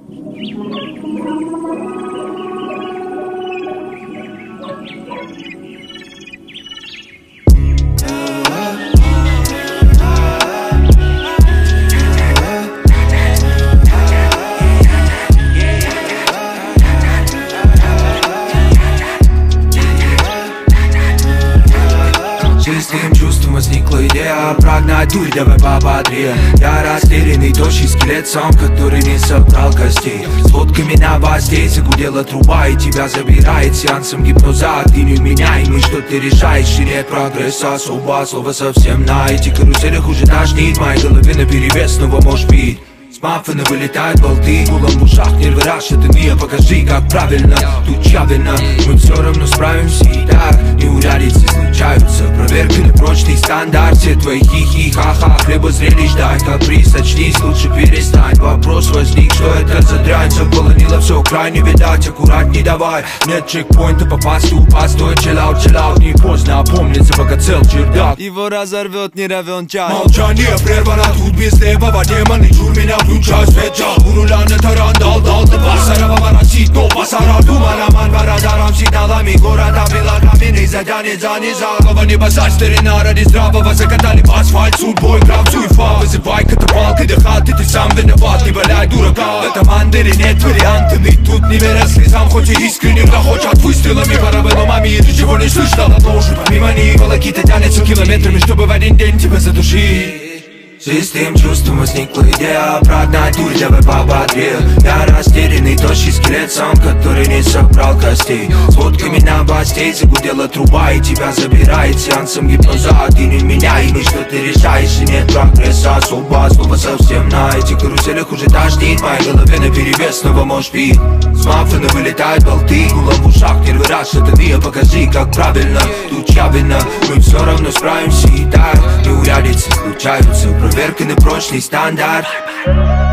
Чистым чувством возникла идея прогнать дурь, давай пободрее. Я растерянный, тощий скелет, сам, который не собрал костей. С фотками новостей загудела труба, и тебя забирает сеансом гипноза. Ты невменяемый, что ты решаешь, и нет прогресса особо. Слово совсем на этих каруселях уже тошнит. В моей голове наперевес снова можешь бить. С маффина вылетают болты, гулом в ушах нервы расшатанные. Покажи, как правильно, тут чья вина? Мы все равно справимся и так. Неурядицы случаются, проверка на прочный стандарт. Все твои хихи-ха-ха, хлеба зрелищ дай каприз, очнись, лучше перестань. Вопрос возник, что это за дрянь? Заполонила все крайне, видать, аккуратней давай. Нет чекпоинта, попасть упасть, стой, чиллаут, не поздно опомниться, пока цел чердак. Его разорвет не равен час. Молчание прервано, тут без левого демона, чур меня. Включай свет, у руля на таран, дал до Басарова воротит, но Басара дума, роман по радарам, сигналами города, белокаменный задянет за низа. Небо старина ради здравого, закатали по асфальт, судьбой кравцу и фа. Вызывай катапалкой до хаты, ты сам виноват, не валяй дурака. В этом андере нет вариантами, тут не верят слезам, хоть и искренне грохочат выстрелами. Парабеллумами, и ты чего не слышно, но уже помимо них волокита тянется километрами, чтобы в один день тебя задушить. Чистым чувством возникла идея прогнать дурь, давай пободрее. Я растерянный, тощий скелет, сам, который не собрал костей. С фотками новостей загудела труба, и тебя забирает сеансом гипноза. Ты невменяемый, что ты решаешь, и нет прогресса особо. Слово совсем на этих каруселях уже тошнит. В моей голове наперевес снова можешь пить. С маффина вылетают болты, гулом в ушах нервы расшатанные. Покажи, как правильно, тут чья вина? Мы все равно справимся и так. Неурядицы случаются, проверка на прочный стандарт.